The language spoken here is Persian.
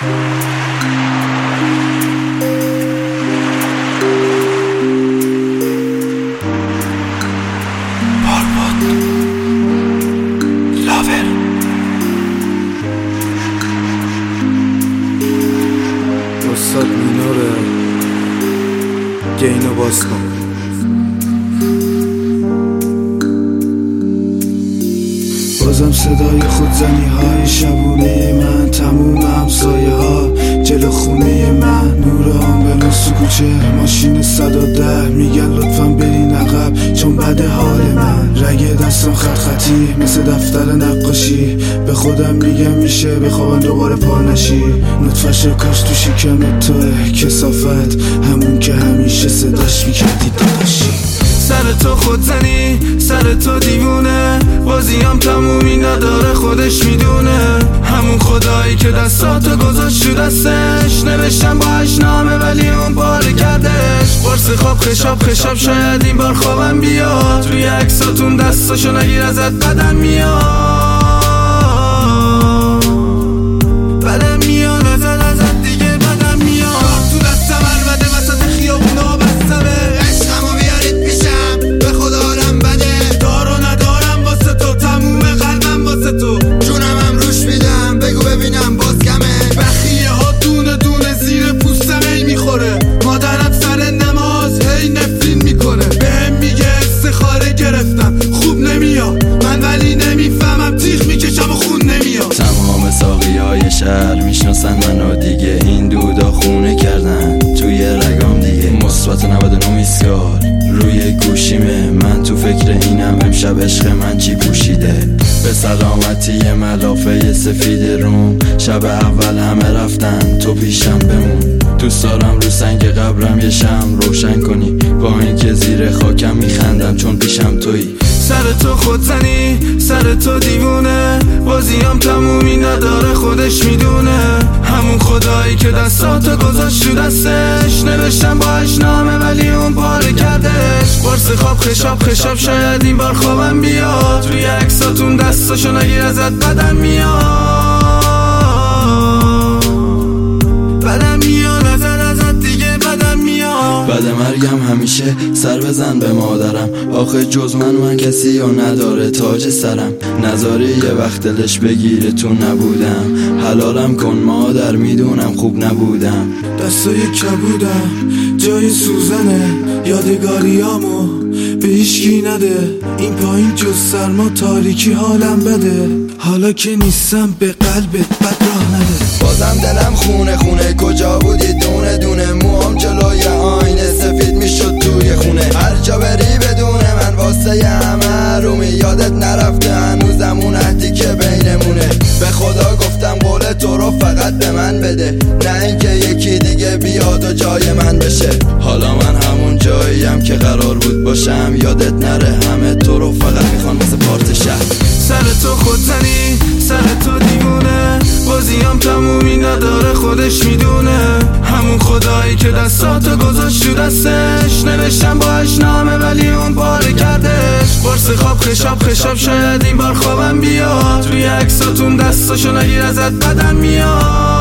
استاد مینوره گینو باز کن. بازم صدای خودزنی های شبونه من، تموم همسایه ها جلو خونه من، نور آمبولانس تو کوچه، ماشین 110 میگن لطفا برین عقب چون بده حال من. رگ دستم خط خطی مثل دفتر نقاشی، به خودم میگم میشه بخوابم دوباره پا نشی. نطفش کاش تو شکم توه، کثافت همون که همیشه صداش میکردی داداشی. سر تو خودزنی، سر تو دیوونه، بازیم تمومی نداره خودش میدونه. همون خدایی که دستاتو گذاشت تو دستش، نوشتم باش نامه ولی اون پاره کردش. قرص خواب خشاب شاید این بار خوابم بیاد، توی عکساتون دستاشو نگیر ازت بدم میاد. شهر میشناسن منو دیگه، این دودا خونه کردن توی رگام دیگه. مثبت 99 میسکار روی گوشیمه، من تو فکر اینم امشب عشق من چی پوشیده. به سلامتی ملافه سفید روم، شب اول همه رفتن تو پیشم بمون. دوست دارم رو سنگ قبرم یه شمع روشن کنی، با اینکه زیر خاکم میخندم چون پیشم تویی. سر تو خودزنی، سر تو دیوونه، بازیم تمومی نداره خودش میدونه. همون خدایی که دستاتو گذاشت تو دستش، نوشتم باش نامه ولی اون پاره کردش. قرص خواب خشاب شاید این بار خوابم بیاد، توی عکساتون دستاشو نگیر ازت بدم میاد. بعد مرگم همیشه سر بزن به مادرم، آخه جز من کسی یا نداره تاج سرم. نذاری یه وقت دلش بگیره تو نبودم، حلالم کن مادر میدونم خوب نبودم. دستای کبودم جای سوزنه، یادگاریامو به هیچکی نده. این پایین جز سرما تاریکی حالم بده، حالا که نیستم به قلبت بد راه نده. بازم دلم خونه کجا بودی دونه دونه، موام جلوی آینه سفید میشد توی خونه. هر جا بری بدونه من واسه همه رومی، یادت نرفته هنوزم اون عهدی که بینمونه. به خدا گفتم قول تو رو فقط به من بده، نه اینکه یکی دیگه بیاد و جای من بشه. حالا من همون جاییم که قرار بود باشم، یادت نره همه تو رو فقط میخوان واسه پارت شهر. سر تو خودزنی، سر تو دیوونه، بازیم تمومی نداره خودش میدونه. همون خدایی که دستاتو گذاشت تو دستش، نوشتم باش نامه ولی اون پاره کردش. قرص خواب خشاب شاید این بار خوابم بیاد، توی عکساتون دستاشو نگیر ازت بدم میاد.